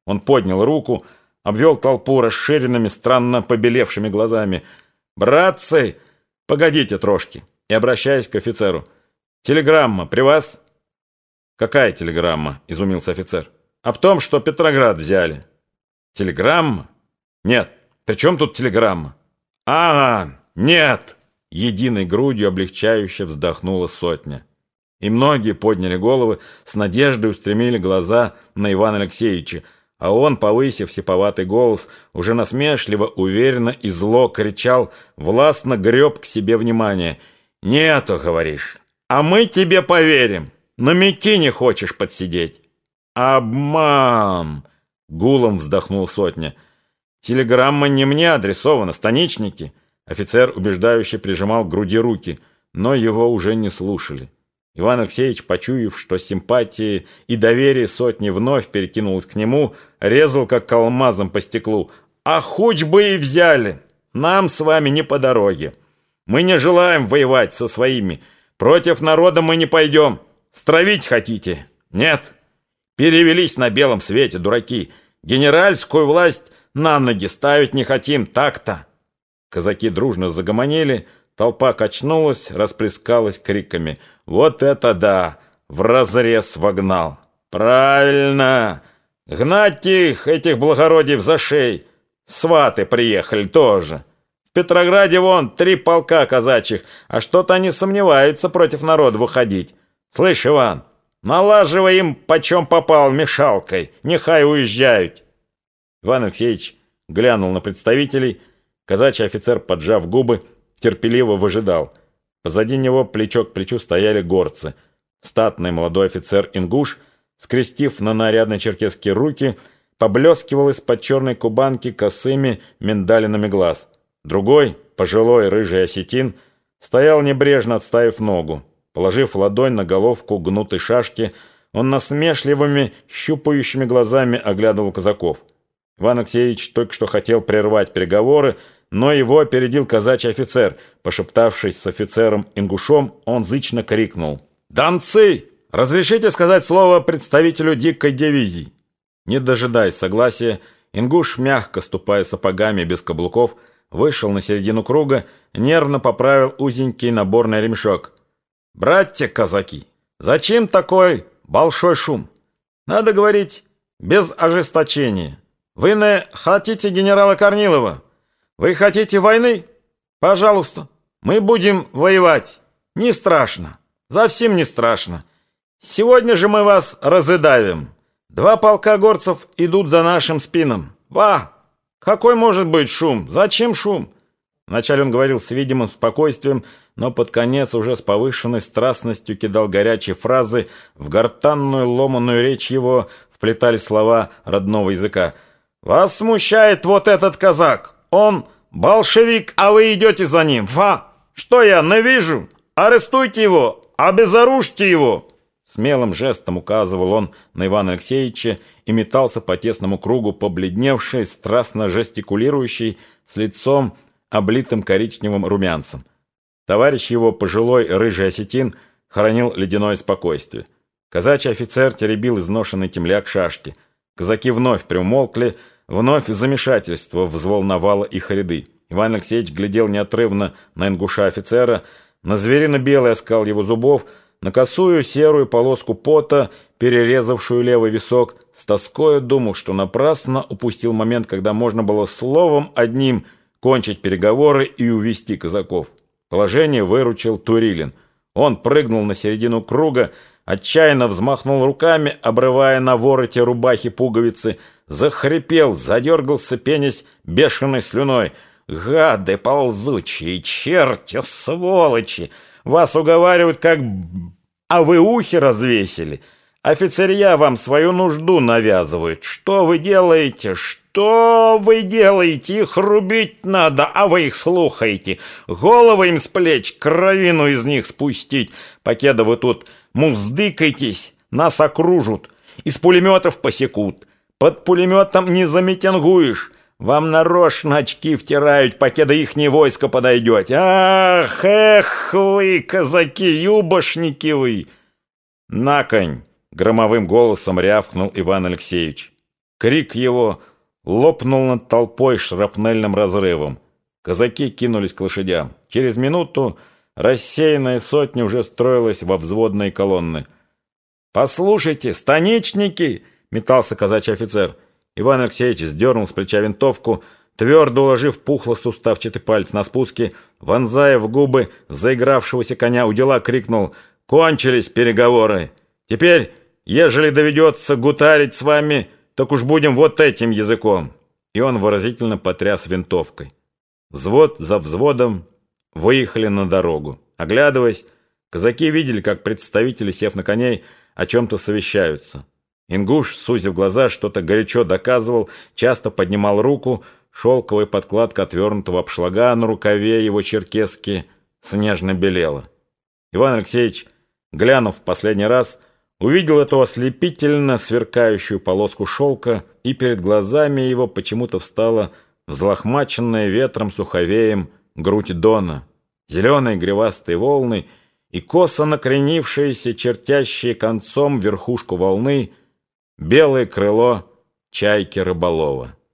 Он поднял руку, обвел толпу расширенными, странно побелевшими глазами. «Братцы, погодите трошки!» И, обращаясь к офицеру: «Телеграмма при вас?» «Какая телеграмма?» — изумился офицер. «Об том, что Петроград взяли». «Телеграмма? Нет. При чем тут телеграмма?» «Ага, нет!» — единой грудью облегчающе вздохнула сотня. И многие подняли головы, с надеждой устремили глаза на Ивана Алексеевича, а он, повысив сиповатый голос, уже насмешливо, уверенно и зло кричал, властно греб к себе внимание. «Нету, говоришь, а мы тебе поверим, на Микине хочешь подсидеть». «Обман!» — гулом вздохнул сотня. «Телеграмма не мне адресована, станичники». Офицер убеждающе прижимал к груди руки, но его уже не слушали. Иван Алексеевич, почуяв, что симпатии и доверие сотни вновь перекинулось к нему, резал как алмазом по стеклу. «А хоть бы и взяли! Нам с вами не по дороге. Мы не желаем воевать со своими. Против народа мы не пойдем. Стравить хотите? Нет. Перевелись на белом свете, дураки. Генеральскую власть на ноги ставить не хотим, так-то». Казаки дружно загомонили, толпа качнулась, расплескалась криками. «Вот это да! Вразрез вогнал! Правильно! Гнать их, этих благородиев, за шеи! Сваты приехали тоже! В Петрограде вон 3 полка казачьих, а что-то они сомневаются против народа выходить. Слышь, Иван, налаживай им почем попал мешалкой, нехай уезжают!» Иван Алексеевич глянул на представителей. Казачий офицер, поджав губы, терпеливо выжидал. Позади него плечо к плечу стояли горцы. Статный молодой офицер-ингуш, скрестив на нарядной черкеске руки, поблескивал из-под черной кубанки косыми миндалинами глаз. Другой, пожилой рыжий осетин, стоял небрежно, отставив ногу. Положив ладонь на головку гнутой шашки, он насмешливыми, щупающими глазами оглядывал казаков. Иван Алексеевич только что хотел прервать переговоры, но его опередил казачий офицер. Пошептавшись с офицером-ингушом, он зычно крикнул: «Донцы, разрешите сказать слово представителю дикой дивизии?» Не дожидаясь согласия, ингуш, мягко ступая сапогами без каблуков, вышел на середину круга, нервно поправил узенький наборный ремешок. «Братья казаки, зачем такой большой шум? Надо говорить без ожесточения. Вы не хотите генерала Корнилова? Вы хотите войны? Пожалуйста, мы будем воевать. Не страшно, совсем не страшно. Сегодня же мы вас разыдавим. 2 полка горцев идут за нашим спином. Ва! Какой может быть шум? Зачем шум?» Вначале он говорил с видимым спокойствием, но под конец уже с повышенной страстностью кидал горячие фразы. В гортанную ломаную речь его вплетались слова родного языка. «Вас смущает вот этот казак. Он большевик, а вы идете за ним. Ва! Что я не вижу? Арестуйте его, обезоружьте его!» Смелым жестом указывал он на Ивана Алексеевича и метался по тесному кругу, побледневший, страстно жестикулирующий, с лицом, облитым коричневым румянцем. Товарищ его, пожилой рыжий осетин, хранил ледяное спокойствие. Казачий офицер теребил изношенный темляк шашки. Казаки вновь приумолкли, вновь замешательство взволновало их ряды. Иван Алексеевич глядел неотрывно на ингуша офицера, на зверино-белый оскал его зубов, на косую серую полоску пота, перерезавшую левый висок. С тоскою думал, что напрасно упустил момент, когда можно было словом одним кончить переговоры и увести казаков. Положение выручил Турилин. Он прыгнул на середину круга, отчаянно взмахнул руками, обрывая на вороте рубахи пуговицы, захрипел, задергался, пенясь бешеной слюной. «Гады ползучие, черти, сволочи! Вас уговаривают, как... А вы ухи развесили! Офицерья вам свою нужду навязывают! Что вы делаете? Что вы делаете? Их рубить надо, а вы их слухаете! Головы им с плеч, кровину из них спустить! Покеда вы тут муздыкаетесь, нас окружат, из пулеметов посекут! Под пулеметом не замитингуешь! Вам нарочно очки втирают, покеда ихнее войско подойдете. Ах, эх вы, казаки, юбошники вы!» «На конь!» — громовым голосом рявкнул Иван Алексеевич. Крик его лопнул над толпой шрапнельным разрывом. Казаки кинулись к лошадям. Через минуту рассеянная сотня уже строилась во взводные колонны. «Послушайте, станичники!» — метался казачий офицер. Иван Алексеевич сдернул с плеча винтовку, твердо уложив пухло-суставчатый палец на спуске, вонзая в губы заигравшегося коня, удила крикнул: «Кончились переговоры! Теперь, ежели доведется гутарить с вами, так уж будем вот этим языком!» И он выразительно потряс винтовкой. Взвод за взводом выехали на дорогу. Оглядываясь, казаки видели, как представители, сев на коней, о чем-то совещаются. Ингуш, сузив глаза, что-то горячо доказывал, часто поднимал руку, шелковая подкладка отвернутого обшлага на рукаве его черкески снежно белела. Иван Алексеевич, глянув в последний раз, увидел эту ослепительно сверкающую полоску шелка, и перед глазами его почему-то встала взлохмаченная ветром суховеем грудь Дона, зеленые гривастые волны и косо накренившиеся, чертящие концом верхушку волны, белое крыло чайки рыболова.